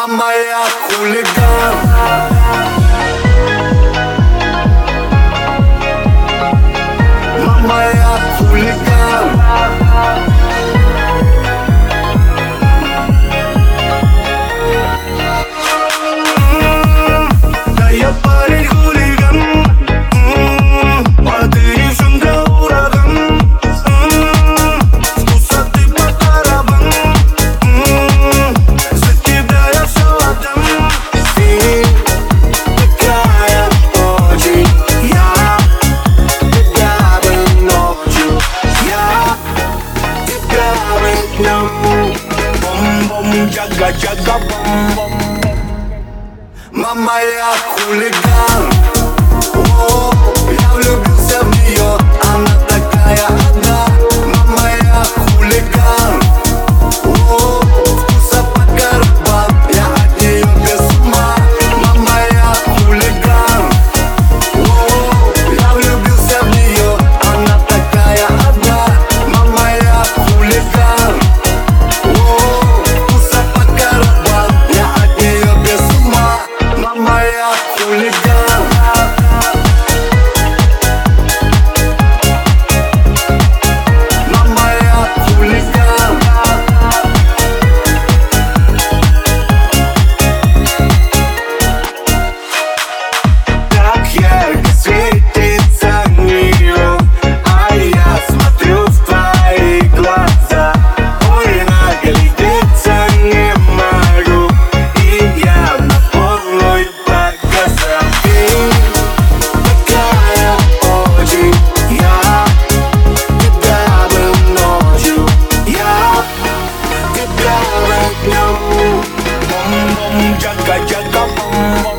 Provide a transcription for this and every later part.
Мама, я хулиган. Мама, я хулиган. Да я парень хулиган. А ты девчонка ураган. Вкуса ты по тарабан. За тебя я все отдам. Ты такая очень. Я тебя бы ночью. Я тебя бы днем. Бом-бом, джага-джага, бом-бом. Мама, я хулиган. О, я влюбился в нее, она такая одна. Мама, я хулиган. О, вкуса по карман, я от нее без ума. Мама, я хулиган. О, я влюбился в нее, она такая одна. Мама, я хулиган. О, вкуса по карман, я от нее без ума. Мама, я хулиган. Мама, я хулиган. Так ярко светится неон, а я смотрю в твои глаза. Ой, наглядеться не могу, и я на полную показал. Ты такая очень. Я тебя бы ночью. Я тебя бы днем. Бом-бом, джага-джага, бом-бом.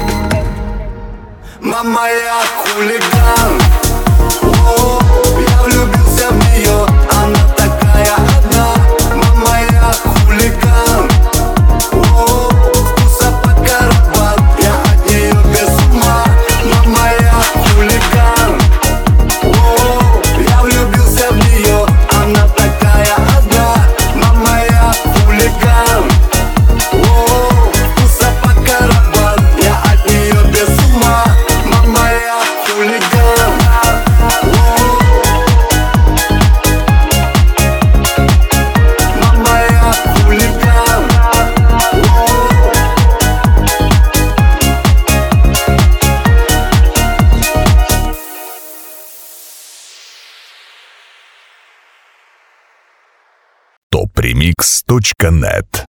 Мама, я хулиган. О, я влюбился в нее, она такая одна. Мама, я хулиган. О, вкуса по карман, я от нее без ума. Мама, я хулиган. О, я влюбился в нее, она такая одна. Мама, я хулиган. О, вкуса по карман, я от нее без ума. Мама, я хулиган. О, мама, я хулиган. Topremix.net